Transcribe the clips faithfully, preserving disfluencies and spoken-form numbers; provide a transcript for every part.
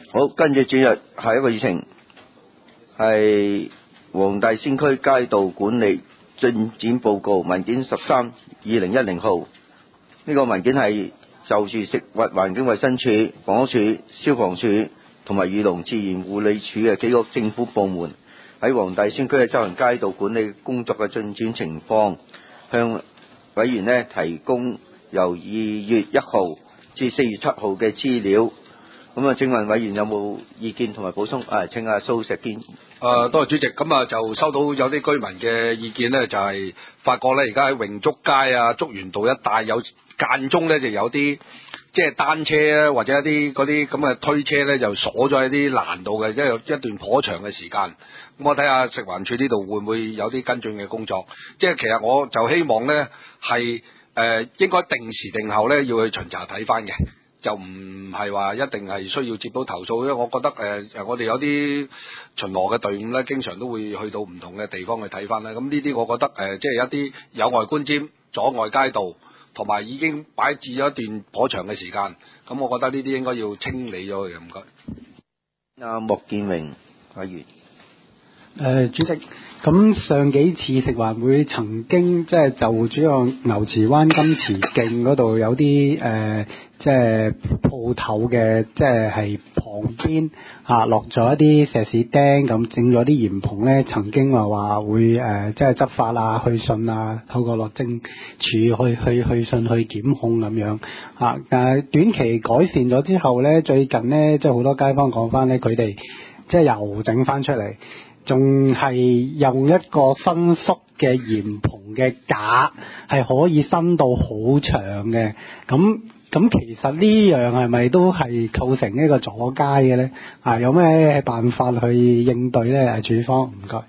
好，跟住轉入下一個議程，係黃大仙區街道管理進展報告文件十三二零一零號。呢個文件係就住食物環境衛生署、房屋署、消防署同埋漁農自然護理署嘅幾個政府部門喺黃大仙區嘅執行街道管理工作嘅進展情況，向委員呢提供由二月一號至四月七號嘅資料。咁啊，請問委員有冇意見同埋補充？啊，請阿蘇石堅。 誒，多謝主席。咁啊，就收到有啲居民嘅意見呢，就係、是、發覺呢，而家喺榮竹街啊、竹園道一帶有間中呢，就有啲即係單車啊，或者一啲嗰啲咁嘅推車呢，就鎖咗喺啲欄度嘅，即係有一段頗長嘅時間。咁我睇下食環署呢度會唔會有啲跟進嘅工作？即係其實我就希望呢，係誒、呃、應該定時定候呢，要去巡查睇翻嘅。就唔係話一定係需要接到投訴，因為我覺得誒、呃、我哋有啲巡邏嘅隊伍咧，經常都會去到唔同嘅地方去睇翻啦。咁呢啲我覺得誒、呃，即係一啲有礙觀瞻、阻礙街道，同埋已經擺置咗一段頗長嘅時間。咁我覺得呢啲應該要清理咗佢嘅，唔該。 阿莫建榮委員。 誒、呃，主席，咁上幾次食環會曾經即係就主要牛池灣金池徑嗰度有啲誒、呃，即係鋪頭嘅，即係係旁邊啊落咗一啲石屎釘，咁整咗啲鹽棚咧，曾經話話會誒、呃，即係執法啊、去信啊，透過樂政處去去去信去檢控咁樣啊。但係短期改善咗之後咧，最近咧即係好多街坊講翻咧，佢哋即係又整翻出嚟。仲係用一個伸縮嘅鹽棚嘅架，係可以伸到好長嘅。咁咁其實呢樣係咪都係構成一個阻街嘅咧？啊，有咩辦法去應對咧？署方唔該。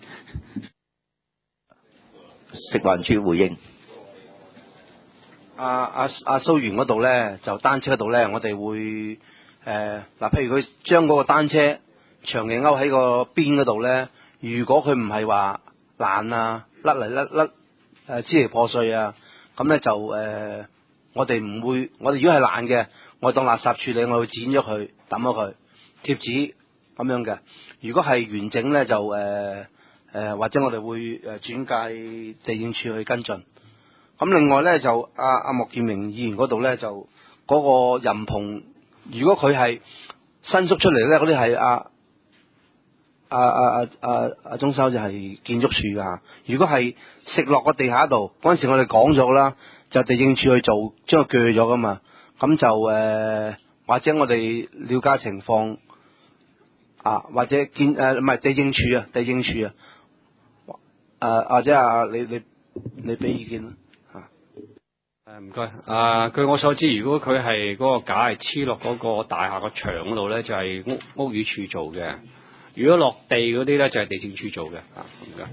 食環署回應。 阿阿阿蘇園嗰度咧，就單車嗰度咧，我哋會誒嗱、呃，譬如佢將嗰個單車長期勾喺個邊嗰度咧。如果佢唔係話爛啊、甩嚟甩甩誒支離破碎啊，咁咧就誒、呃、我哋唔會，我哋如果係爛嘅，我哋當垃圾處理，我會剪咗佢，抌咗佢，貼紙咁樣嘅。如果係完整咧，就誒誒、呃呃、或者我哋會誒轉介地政處去跟進。咁另外咧就阿阿、啊、莫建明議員嗰度咧就嗰個鹽棚，如果佢係伸縮出嚟咧，嗰啲係阿。啊啊啊啊啊！中修就係建築署噶，如果係食落個地下度，嗰陣時我哋講咗啦，就地政處去做，將佢鋸咗噶嘛，咁就誒、呃、或者我哋了解情況啊，或者建誒唔係地政處啊，地政處啊，誒、啊、或者啊你你你俾意見啦嚇。 誒唔該，啊據我所知，如果佢係嗰個架係黐落嗰個大廈個牆嗰度咧，就係、是、屋屋宇署做嘅。如果落地嗰啲咧，就係地政處做嘅。啊，唔該。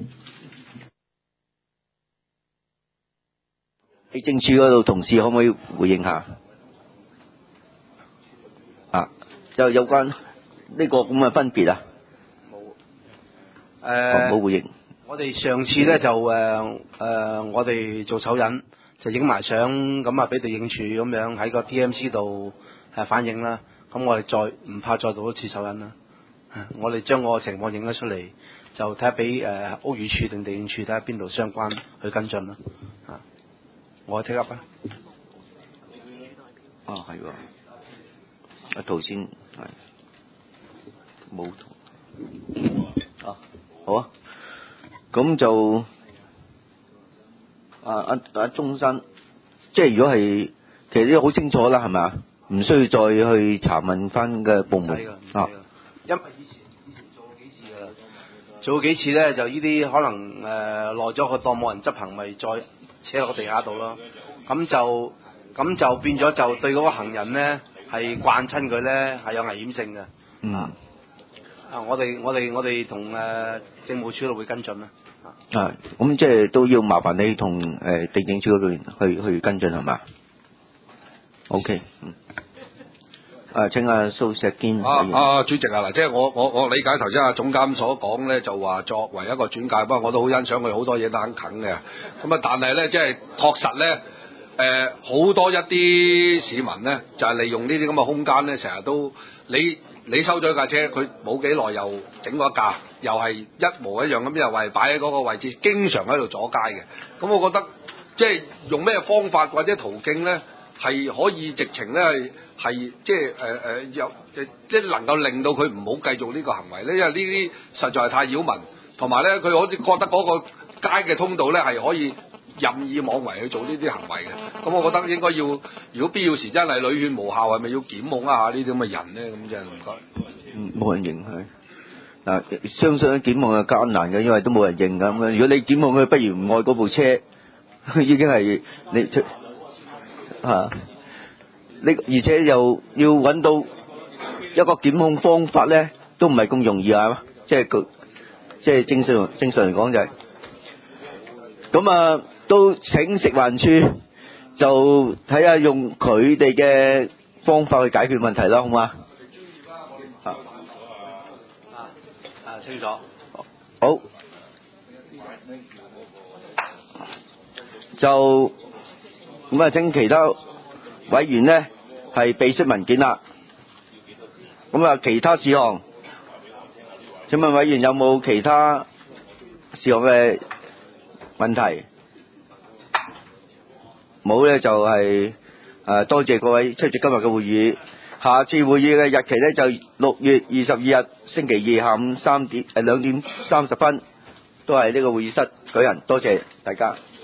地政處嗰度同事可唔可以回應下？啊，就有關呢個咁嘅分別啊？ 冇。誒。 冇回應。 我哋上次咧就誒誒、呃，我哋做手印就影埋相，咁啊俾地政處咁樣喺個 D M C 度誒反映啦。咁我哋再唔怕再做一次手印啦。我哋將個情況影咗出嚟，就睇下俾誒屋宇署定地政處睇下邊度相關去跟進啦。啊，我聽入啊。 哦，係喎。阿頭先係冇圖。啊，好啊。咁就啊啊啊中山，即係如果係其實呢個好清楚啦，係咪啊？唔需要再去查問翻嘅部門啊。 因為以前以前做過幾次噶啦，做過幾次咧就呢啲可能誒耐咗佢當冇人執行，咪再扯落個地下度咯。咁就咁就變咗就對嗰個行人咧係慣親佢咧係有危險性嘅。 嗯。 啊，我哋我哋我哋同誒政務處度會跟進啦。 啊，咁即係都要麻煩你同誒、呃、地政處嗰邊去去跟進係嘛 ？OK， 嗯。啊，請阿蘇石堅。 啊啊，主席啊，嗱，即係我我我理解頭先阿總監所講咧，就話作為一個轉介，不過我都好欣賞佢好多嘢都肯啃嘅。咁啊，但係咧，即係確實咧，誒、呃、好多一啲市民咧，就係、是、利用呢啲咁嘅空間咧，成日都你你收咗架車，佢冇幾耐又整過一架，又係一模一樣咁，又係擺喺嗰個位置，經常喺度阻街嘅。咁我覺得即係用咩方法或者途徑咧，係可以直情咧係係即係誒誒有即係能夠令到佢唔好繼續呢個行為咧，因為呢啲實在係太擾民，同埋咧佢好似覺得嗰個街嘅通道咧係可以任意妄為去做呢啲行為嘅。咁我覺得應該要，如果必要時真係屢勸無效，係咪要檢控一下呢啲咁嘅人咧？咁真係唔該。 嗯，冇人認佢。嗱，相信檢控係艱難嘅，因為都冇人認㗎。咁樣，如果你檢控佢，不如唔愛嗰部車，已經係你出嚇。呢而且又要揾到一個檢控方法咧，都唔係咁容易啊！即係佢，即係正常正常嚟講就係、是、咁啊。都請食環署就睇下用佢哋嘅方法去解決問題啦，好嘛？啊啊清楚。 好，就咁啊！請其他委員呢係備出文件啦。咁啊，其他事項，請問委員有冇其他事項嘅問題？冇咧就係、是、誒、呃、多謝各位出席今日嘅會議。下次會議嘅日期咧就六月二十二日星期二下午三點誒兩點三十分，都係呢個會議室舉行。多謝大家。